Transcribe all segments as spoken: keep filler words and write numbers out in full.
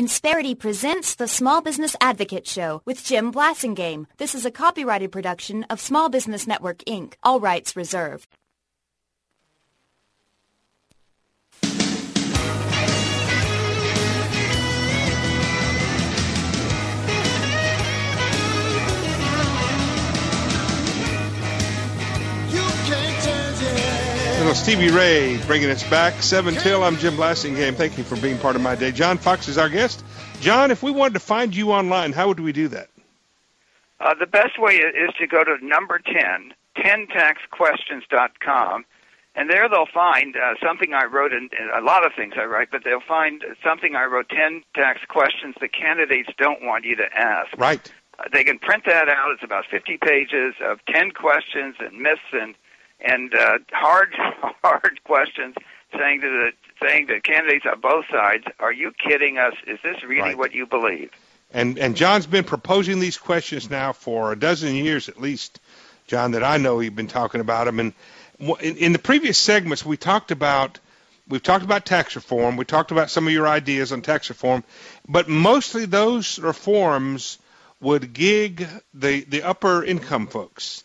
Insperity presents the Small Business Advocate Show with Jim Blasingame. This is a copyrighted production of Small Business Network, Incorporated. All rights reserved. Little Stevie Ray bringing us back. seven till. I'm Jim Blasingame. Thank you for being part of my day. John Fox is our guest. John, if we wanted to find you online, how would we do that? Uh, the best way is to go to number ten, ten tax questions dot com, and there they'll find uh, something I wrote, in, in a lot of things I write, but they'll find something I wrote, ten tax questions the candidates don't want you to ask. Right. Uh, they can print that out. It's about fifty pages of ten questions and myths and and uh, hard, hard questions, saying to the saying to candidates on both sides, "Are you kidding us? Is this really right. what you believe?" And and John's been proposing these questions now for a dozen years at least, John, that I know he's been talking about them. And in, in the previous segments, we talked about we've talked about tax reform. We talked about some of your ideas on tax reform, but mostly those reforms would gig the the upper income folks.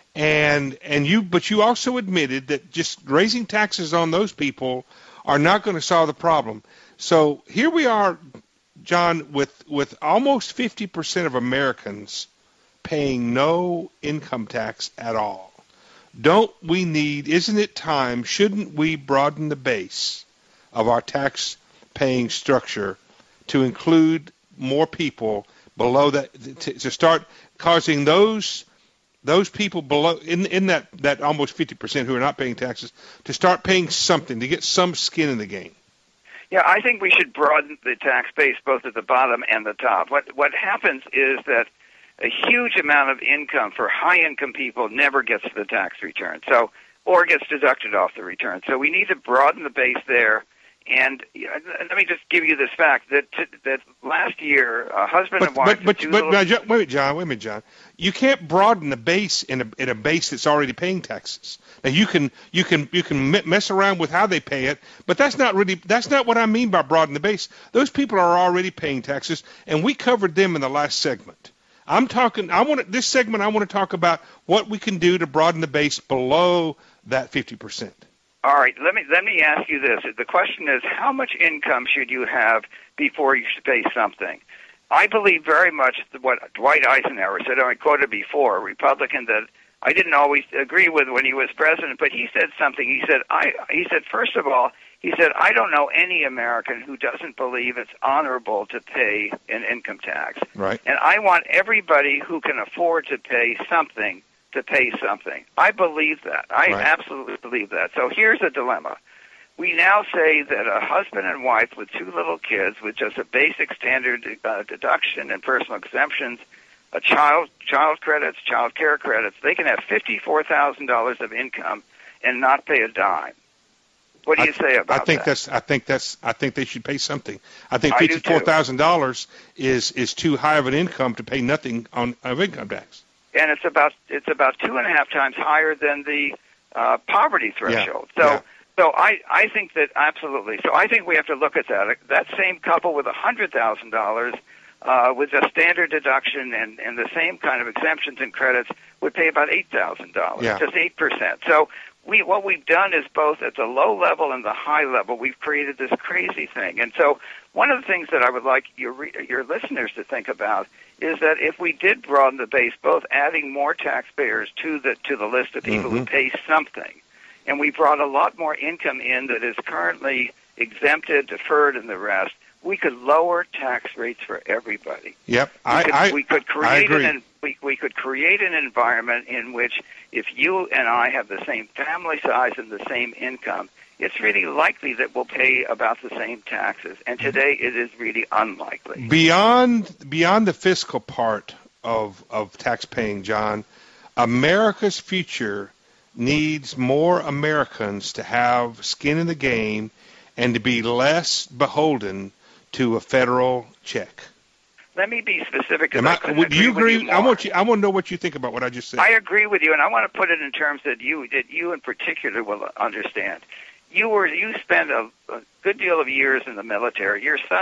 And and you, but you also admitted that just raising taxes on those people are not going to solve the problem. So here we are, John, with with almost fifty percent of Americans paying no income tax at all. Don't we need? Isn't it time? Shouldn't we broaden the base of our tax-paying structure to include more people below that, to, to start causing those? Those people below in in that, that almost fifty percent who are not paying taxes to start paying something, to get some skin in the game. Yeah, I think we should broaden the tax base both at the bottom and the top. What what happens is that a huge amount of income for high-income people never gets to the tax return, so or gets deducted off the return. So we need to broaden the base there. And you know, let me just give you this fact that that last year, a husband but, and wife. But but, two but, little... but wait a minute, John. Wait a minute, John. You can't broaden the base in a in a base that's already paying taxes. Now you can you can you can mess around with how they pay it, but that's not really that's not what I mean by broaden the base. Those people are already paying taxes, and we covered them in the last segment. I'm talking. I want to, this segment. I want to talk about what we can do to broaden the base below that fifty percent. All right, let me let me ask you this. The question is, how much income should you have before you should pay something? I believe very much what Dwight Eisenhower said, and I quoted before, a Republican that I didn't always agree with when he was president, but he said something. He said, I, he said, first of all, he said, I don't know any American who doesn't believe it's honorable to pay an income tax. Right. And I want everybody who can afford to pay something to pay something. I believe that. I right. absolutely believe that. So here's a dilemma. We now say that a husband and wife with two little kids with just a basic standard uh, deduction and personal exemptions, a child child credits, child care credits, they can have fifty-four thousand dollars of income and not pay a dime. What do you I, say about I think that? that's. I think that's. I think they should pay something. I think I do fifty-four thousand dollars is is too high of an income to pay nothing on of income tax. And it's about it's about two and a half times higher than the uh, poverty threshold. Yeah, so, yeah. so I, I think that absolutely. So I think we have to look at that. That same couple with a hundred thousand dollars, uh, with a standard deduction and, and the same kind of exemptions and credits, would pay about eight thousand dollars, yeah. just eight percent. So we what we've done is both at the low level and the high level, we've created this crazy thing. And so one of the things that I would like your re- your listeners to think about is that if we did broaden the base, both adding more taxpayers to the to the list of people mm-hmm. who pay something, and we brought a lot more income in that is currently exempted, deferred, and the rest, we could lower tax rates for everybody. Yep, we I, could, I, we could create I agree. An, we, we could create an environment in which if you and I have the same family size and the same income, it's really likely that we'll pay about the same taxes. And today it is really unlikely. Beyond beyond the fiscal part of of tax paying, John, America's future needs more Americans to have skin in the game and to be less beholden to a federal check. Let me be specific. Am I, I would you agree? You I want you. I want to know what you think about what I just said. I agree with you, and I want to put it in terms that you that you in particular will understand. You were you spent a, a good deal of years in the military. Your son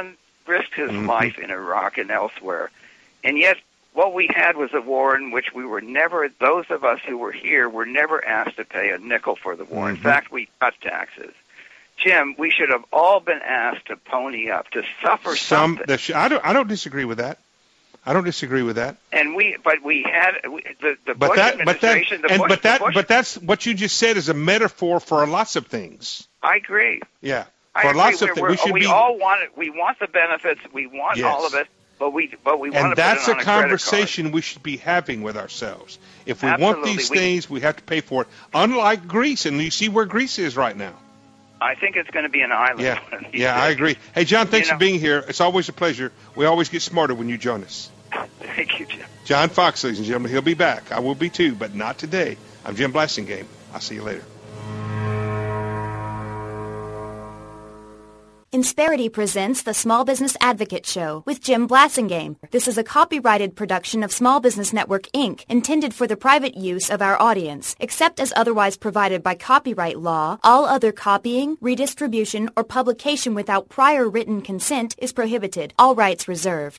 risked his mm-hmm. life in Iraq and elsewhere. And yet what we had was a war in which we were never, those of us who were here were never asked to pay a nickel for the war. Mm-hmm. In fact, we cut taxes. Jim, we should have all been asked to pony up, to suffer Some, something. The sh- I don't. I don't disagree with that. I don't disagree with that. And we, but we had we, the the but Bush that, administration. But that, the and, Bush, but that, the Bush, but that's what you just said is a metaphor for lots of things. I agree. Yeah, I for agree. lots we're, of things. We're, We should we be. all want it. We want the benefits. We want Yes. all of it. But we, but we want and to that's put it on a a credit conversation we should be having with ourselves. If we Absolutely. want these we, things, we have to pay for it. Unlike Greece, and you see where Greece is right now. I think it's going to be an island. Yeah, one of these yeah, days. I agree. Hey, John, thanks You know, for being here. It's always a pleasure. We always get smarter when you join us. Thank you, Jim. John Fox, ladies and gentlemen, he'll be back. I will be too, but not today. I'm Jim Blasingame. I'll see you later. Insperity presents the Small Business Advocate Show with Jim Blasingame. This is a copyrighted production of Small Business Network, Incorporated, intended for the private use of our audience. Except as otherwise provided by copyright law, all other copying, redistribution, or publication without prior written consent is prohibited. All rights reserved.